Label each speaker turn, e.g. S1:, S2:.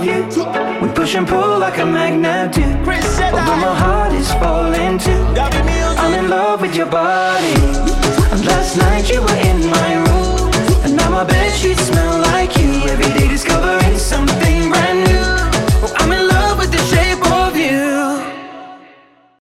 S1: love you. We push and pull like a magnet do. Although my heart is falling too, I'm in love with your body. And last night you were in